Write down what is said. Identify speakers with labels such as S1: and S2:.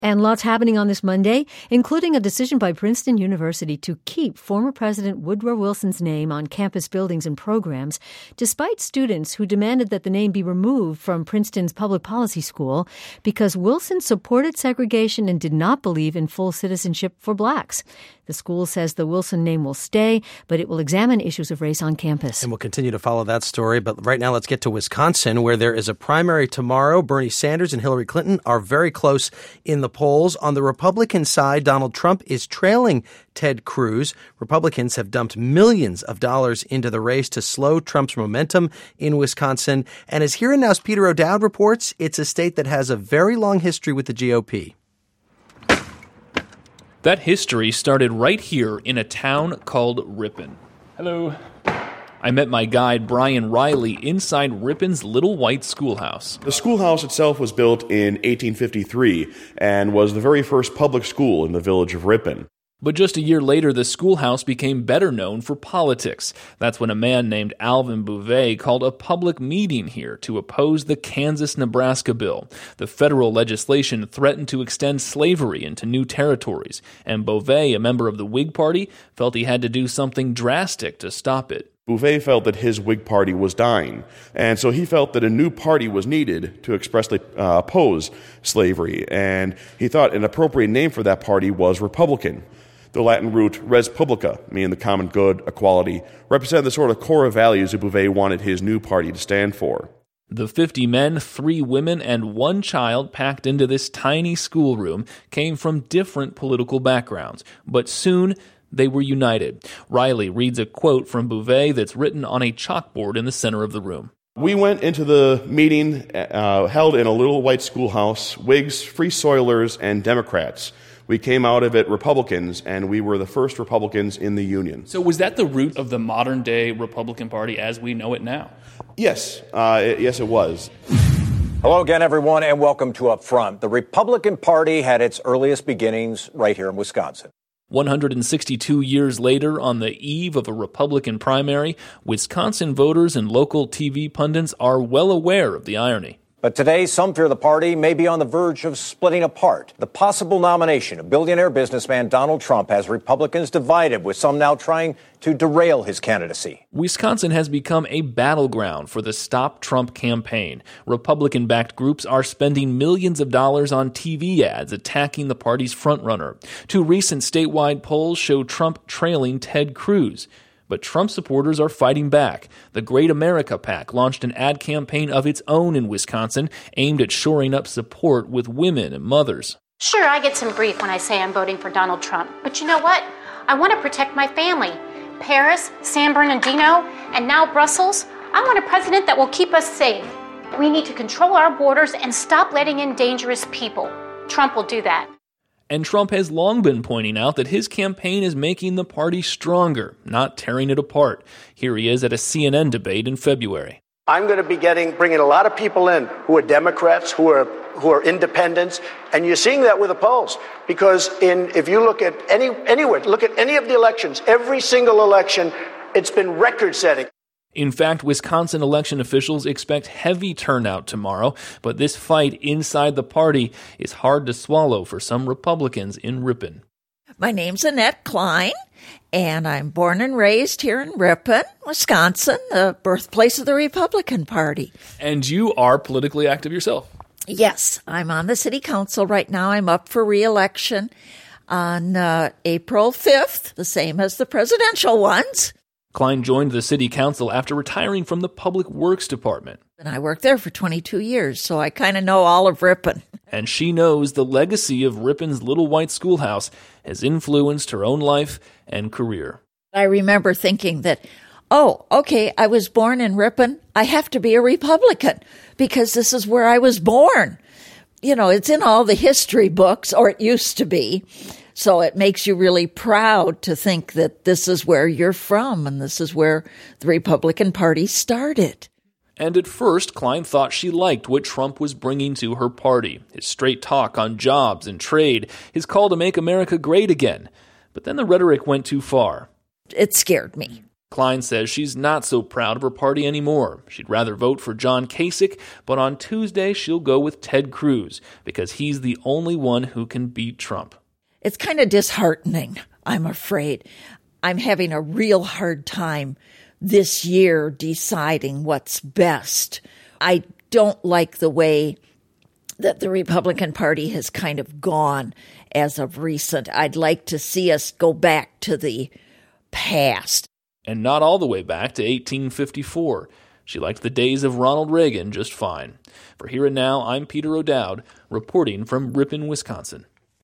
S1: And lots happening on this Monday, including a decision by Princeton University to keep former President Woodrow Wilson's name on campus buildings and programs, despite students who demanded that the name be removed from Princeton's public policy school because Wilson supported segregation and did not believe in full citizenship for blacks. The school says the Wilson name will stay, but it will examine issues of race on campus.
S2: And we'll continue to follow that story. But right now, let's get to Wisconsin, where there is a primary tomorrow. Bernie Sanders and Hillary Clinton are very close in the polls. On the Republican side, Donald Trump is trailing Ted Cruz. Republicans have dumped millions of dollars into the race to slow Trump's momentum in Wisconsin. And as Here and Now's Peter O'Dowd reports, it's a state that has a very long history with the GOP.
S3: That history started right here in a town called Ripon. Hello. I met my guide, Brian Riley, inside Ripon's Little White Schoolhouse.
S4: The schoolhouse itself was built in 1853 and was the very first public school in the village of Ripon.
S3: But just a year later, the schoolhouse became better known for politics. That's when a man named Alvin Bouvet called a public meeting here to oppose the Kansas-Nebraska bill. The federal legislation threatened to extend slavery into new territories, and Bouvet, a member of the Whig Party, felt he had to do something drastic to stop it.
S4: Bouvet felt that his Whig Party was dying, and so he felt that a new party was needed to expressly oppose slavery, and he thought an appropriate name for that party was Republican. The Latin root res publica, meaning the common good, equality, represented the sort of core values that Bouvet wanted his new party to stand for.
S3: The 50 men, 3 women, and 1 child packed into this tiny schoolroom came from different political backgrounds, but soon they were united. Riley reads a quote from Bouvet that's written on a chalkboard in the center of the room.
S4: We went into the meeting held in a little white schoolhouse, Whigs, Free Soilers, and Democrats. We came out of it Republicans, and we were the first Republicans in the Union.
S3: So was that the root of the modern-day Republican Party as we know it now?
S4: Yes. Yes, it was.
S5: Hello again, everyone, and welcome to Up Front. The Republican Party had its earliest beginnings right here in Wisconsin.
S3: 162 years later, on the eve of a Republican primary, Wisconsin voters and local TV pundits are well aware of the irony.
S5: But today, some fear the party may be on the verge of splitting apart. The possible nomination of billionaire businessman Donald Trump has Republicans divided, with some now trying to derail his candidacy.
S3: Wisconsin has become a battleground for the Stop Trump campaign. Republican-backed groups are spending millions of dollars on TV ads attacking the party's frontrunner. 2 recent statewide polls show Trump trailing Ted Cruz. But Trump supporters are fighting back. The Great America PAC launched an ad campaign of its own in Wisconsin aimed at shoring up support with women and mothers.
S6: Sure, I get some grief when I say I'm voting for Donald Trump. But you know what? I want to protect my family. Paris, San Bernardino, and now Brussels. I want a president that will keep us safe. We need to control our borders and stop letting in dangerous people. Trump will do that.
S3: And Trump has long been pointing out that his campaign is making the party stronger, not tearing it apart. Here he is at a CNN debate in February.
S7: I'm going to be bringing a lot of people in who are Democrats, who are independents, and you're seeing that with the polls. Because if you look at anywhere, look at any of the elections, every single election, it's been record-setting.
S3: In fact, Wisconsin election officials expect heavy turnout tomorrow, but this fight inside the party is hard to swallow for some Republicans in Ripon.
S8: My name's Annette Klein, and I'm born and raised here in Ripon, Wisconsin, the birthplace of the Republican Party.
S3: And you are politically active yourself?
S8: Yes, I'm on the city council right now. I'm up for re-election on April 5th, the same as the presidential ones.
S3: Klein joined the city council after retiring from the Public Works Department.
S8: And I worked there for 22 years, so I kind of know all of Ripon.
S3: And she knows the legacy of Ripon's Little White Schoolhouse has influenced her own life and career.
S8: I remember thinking that, oh, okay, I was born in Ripon. I have to be a Republican because this is where I was born. You know, it's in all the history books, or it used to be. So it makes you really proud to think that this is where you're from and this is where the Republican Party started.
S3: And at first, Klein thought she liked what Trump was bringing to her party, his straight talk on jobs and trade, his call to make America great again. But then the rhetoric went too far.
S8: It scared me.
S3: Klein says she's not so proud of her party anymore. She'd rather vote for John Kasich, but on Tuesday she'll go with Ted Cruz because he's the only one who can beat Trump.
S8: It's kind of disheartening, I'm afraid. I'm having a real hard time this year deciding what's best. I don't like the way that the Republican Party has kind of gone as of recent. I'd like to see us go back to the past.
S3: And not all the way back to 1854. She liked the days of Ronald Reagan just fine. For Here and Now, I'm Peter O'Dowd, reporting from Ripon, Wisconsin.